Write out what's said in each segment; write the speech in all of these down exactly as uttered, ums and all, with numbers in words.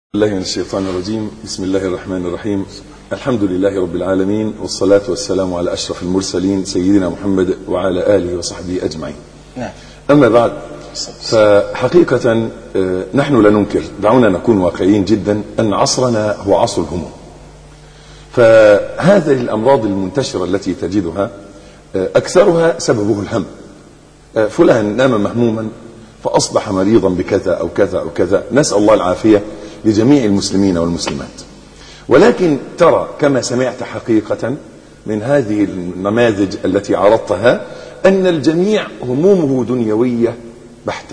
الله من الشيطان الرجيم. بسم الله الرحمن الرحيم. الحمد لله رب العالمين، والصلاة والسلام على أشرف المرسلين سيدنا محمد وعلى آله وصحبه أجمعين. نعم. أما بعد، فحقيقة نحن لا ننكر، دعونا نكون واقعيين جدا، أن عصرنا هو عصر الهموم. فهذه الأمراض المنتشرة التي تجدها أكثرها سببه الهم. فلان نام مهموما فأصبح مريضا بكذا أو كذا أو كذا، نسأل الله العافية لجميع المسلمين والمسلمات. ولكن ترى كما سمعت حقيقة من هذه النماذج التي عرضتها أن الجميع همومه دنيوية بحتة،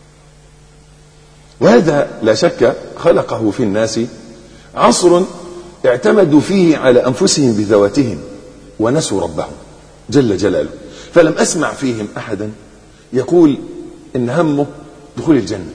وهذا لا شك خلقه في الناس عصر اعتمدوا فيه على أنفسهم بذواتهم ونسوا ربهم جل جلاله. فلم أسمع فيهم أحدا يقول إن همه دخول الجنة،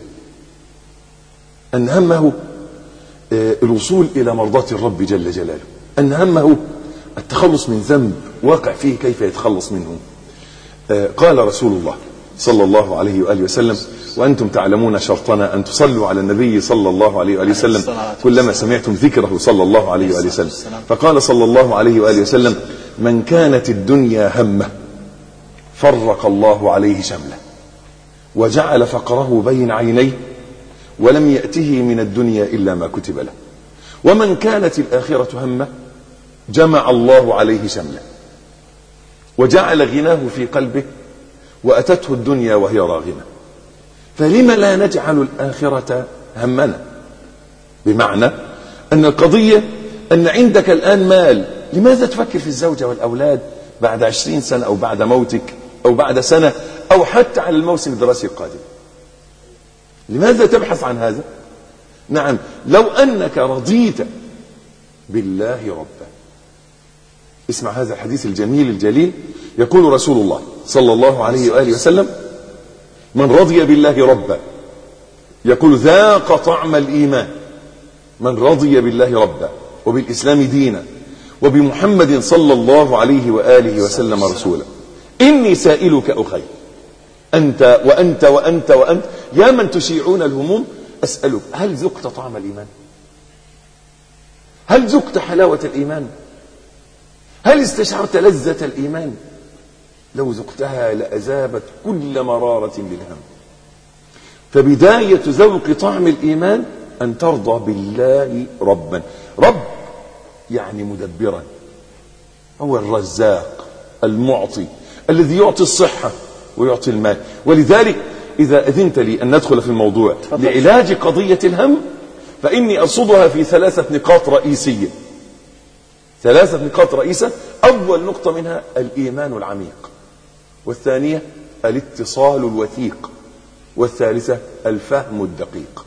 أن همه الوصول إلى مرضاة الرب جل جلاله، أن همه التخلص من ذنب واقع فيه كيف يتخلص منه. قال رسول الله صلى الله عليه وآله وسلم: وأنتم تعلمون شرطنا أن تصلوا على النبي صلى الله عليه وآله وسلم كلما سمعتم ذكره صلى الله عليه وآله وسلم. فقال صلى الله عليه وآله وسلم: من كانت الدنيا همه فرق الله عليه شمله وجعل فقره بين عينيه ولم يأته من الدنيا إلا ما كتب له. ومن كانت الآخرة همه جمع الله عليه شمله وجعل غناه في قلبه وأتته الدنيا وهي راغمة. فلما لا نجعل الآخرة همنا؟ بمعنى أن القضية أن عندك الآن مال، لماذا تفكر في الزوجة والأولاد بعد عشرين سنة أو بعد موتك أو بعد سنة أو حتى على الموسم الدراسي القادم؟ لماذا تبحث عن هذا؟ نعم، لو أنك رضيت بالله ربا. اسمع هذا الحديث الجميل الجليل. يقول رسول الله صلى الله عليه وآله وسلم: من رضي بالله ربا، يقول ذاق طعم الإيمان. من رضي بالله ربا وبالإسلام دينا وبمحمد صلى الله عليه وآله وسلم رسولا. إني سائلك أخي أنت وأنت وأنت وأنت يا من تشيعون الهموم، أسألك: هل ذقت طعم الإيمان؟ هل ذقت حلاوة الإيمان؟ هل استشعرت لذة الإيمان؟ لو ذقتها لأذابت كل مرارة للهم. فبداية ذوق طعم الإيمان أن ترضى بالله ربا. رب يعني مدبرا، هو الرزاق المعطي الذي يعطي الصحة ويعطي المال. ولذلك إذا أذنت لي أن ندخل في الموضوع لعلاج قضية الهم، فإني أرصدها في ثلاثة نقاط رئيسية. ثلاثة نقاط رئيسة. أول نقطة منها الإيمان العميق، والثانية الاتصال الوثيق، والثالثة الفهم الدقيق.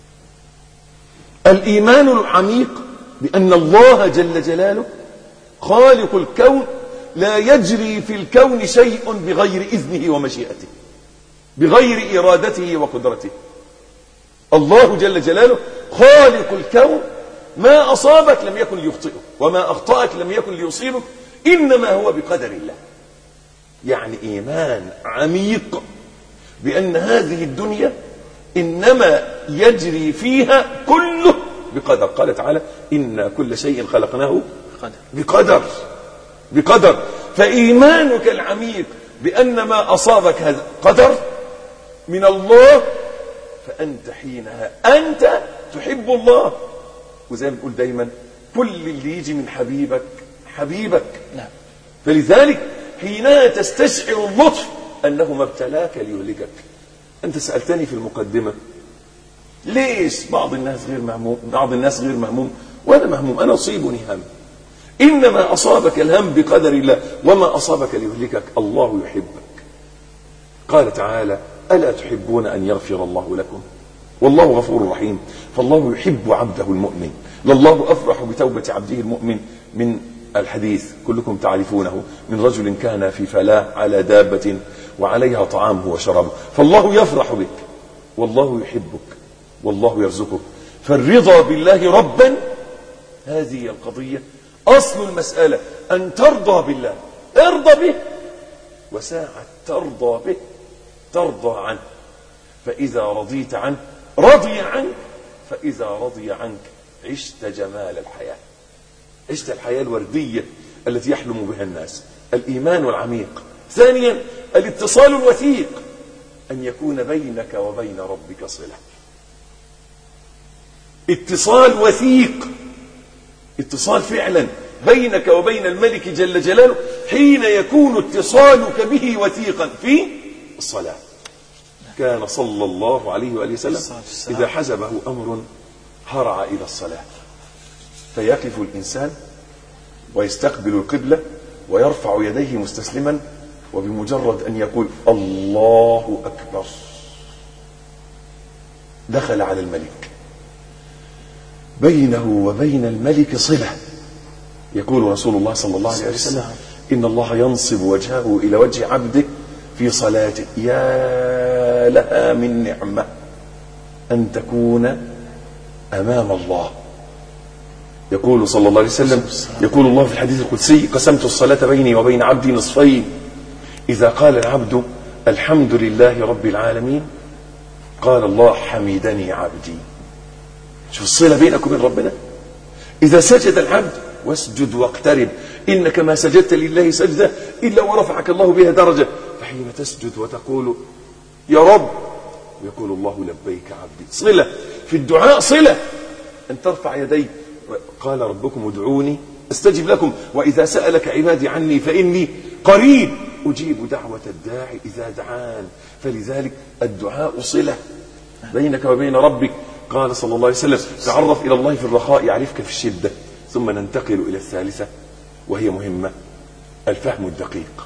الإيمان العميق بأن الله جل جلاله خالق الكون، لا يجري في الكون شيء بغير إذنه ومشيئته، بغير إرادته وقدرته. الله جل جلاله خالق الكون، ما أصابك لم يكن ليخطئك وما أخطأك لم يكن ليصيبك، إنما هو بقدر الله. يعني إيمان عميق بأن هذه الدنيا إنما يجري فيها كله بقدر. قال تعالى: إنا كل شيء خلقناه بقدر. بقدر. فإيمانك العميق بأن ما أصابك هذا قدر من الله، فأنت حينها أنت تحب الله. وزي ما بنقول دايما: كل اللي يجي من حبيبك حبيبك. نعم. فلذلك حينها تستشعر اللطف أنه ما ابتلاك ليهلكك. أنت سألتني في المقدمة ليش بعض الناس غير مهموم، بعض الناس غير مهموم وأنا مهموم، أنا أصيبني هم. إنما أصابك الهم بقدر الله، وما أصابك ليهلكك. الله يحبك. قال تعالى: ألا تحبون أن يغفر الله لكم والله غفور رحيم. فالله يحب عبده المؤمن. لله أفرح بتوبة عبده المؤمن من الحديث كلكم تعرفونه، من رجل كان في فلاة على دابة وعليها طعامه وشرابه، فالله يفرح بك والله يحبك والله يرزقك. فالرضا بالله ربا هذه القضية، أصل المسألة أن ترضى بالله، ارضى به، وساعة ترضى به ترضى عنه. فإذا رضيت عنه رضي عنك، فإذا رضي عنك عشت جمال الحياة، عشت الحياة الوردية التي يحلم بها الناس. الإيمان العميق. ثانيا الاتصال الوثيق، أن يكون بينك وبين ربك صلة. اتصال وثيق، اتصال فعلا بينك وبين الملك جل جلاله، حين يكون اتصالك به وثيقا في الصلاة. كان صلى الله عليه وآله وسلم إذا حزبه أمر هرع إلى الصلاة، فيقف الإنسان ويستقبل القبلة ويرفع يديه مستسلما، وبمجرد أن يقول الله أكبر دخل على الملك. بينه وبين الملك صلة. يقول رسول الله صلى الله عليه وسلم: إن الله ينصب وجهه إلى وجه عبده في صلاته، يا لها من نعمة أن تكون أمام الله. يقول صلى الله عليه وسلم، يقول الله في الحديث القدسي: قسمت الصلاة بيني وبين عبدي نصفين، إذا قال العبد الحمد لله رب العالمين قال الله حمدني عبدي. شوف الصلة بينك وبين ربنا. إذا سجد العبد واسجد واقترب، إنك ما سجدت لله سجدة إلا ورفعك الله بها درجة، فحين تسجد وتقول يا رب يقول الله لبيك عبدي. صلة في الدعاء، صلة أن ترفع يديك. قال ربكم ادعوني استجب لكم، وإذا سألك عبادي عني فإني قريب أجيب دعوة الداعي إذا دعان. فلذلك الدعاء صلة بينك وبين ربك. قال صلى الله عليه وسلم: تعرف إلى الله في الرخاء يعرفك في الشدة. ثم ننتقل إلى الثالثة وهي مهمة، الفهم الدقيق.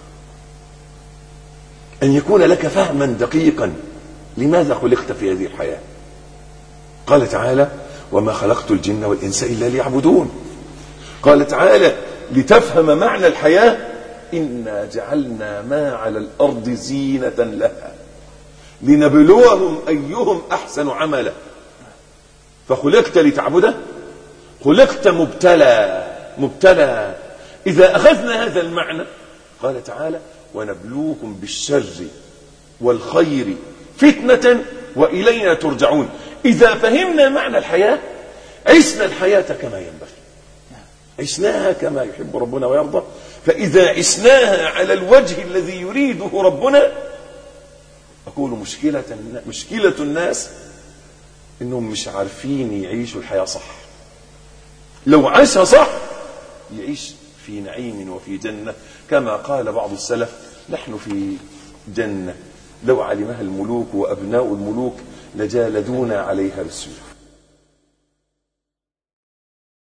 أن يكون لك فهما دقيقا لماذا خلقت في هذه الحياة. قال تعالى: وما خلقت الجن والإنس إلا ليعبدون. قال تعالى: لتفهم معنى الحياة إنا جعلنا ما على الأرض زينة لها لنبلوهم أيهم أحسن عملا. فخلقت لتعبده، خلقت مبتلى مبتلى. إذا أخذنا هذا المعنى قال تعالى: ونبلوكم بالشر والخير فتنة وإلينا ترجعون. إذا فهمنا معنى الحياة عشنا الحياة كما ينبغي، عشناها كما يحب ربنا ويرضى. فإذا عشناها على الوجه الذي يريده ربنا، أقول مشكلة مشكلة الناس إنهم مش عارفين يعيشوا الحياة صح. لو عاشها صح يعيش في نعيم وفي جنة، كما قال بعض السلف: نحن في جنة لو علمها الملوك وأبناء الملوك لجالدونا عليها بالسيوف.